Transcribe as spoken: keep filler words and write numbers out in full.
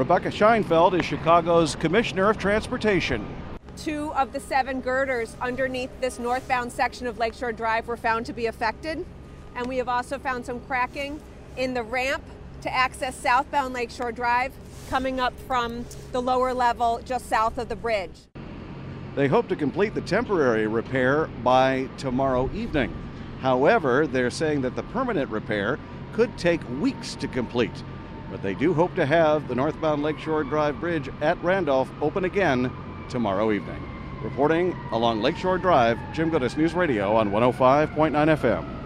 Rebecca Scheinfeld is Chicago's Commissioner of Transportation. Two of the seven girders underneath this northbound section of Lakeshore Drive were found to be affected. And we have also found some cracking in the ramp to access southbound Lakeshore Drive, coming up from the lower level just south of the bridge. They hope to complete the temporary repair by tomorrow evening. However, they're saying that the permanent repair could take weeks to complete. But they do hope to have the northbound Lakeshore Drive Bridge at Randolph open again tomorrow evening. Reporting along Lakeshore Drive, Jim Goodis, News Radio on one oh five point nine F M.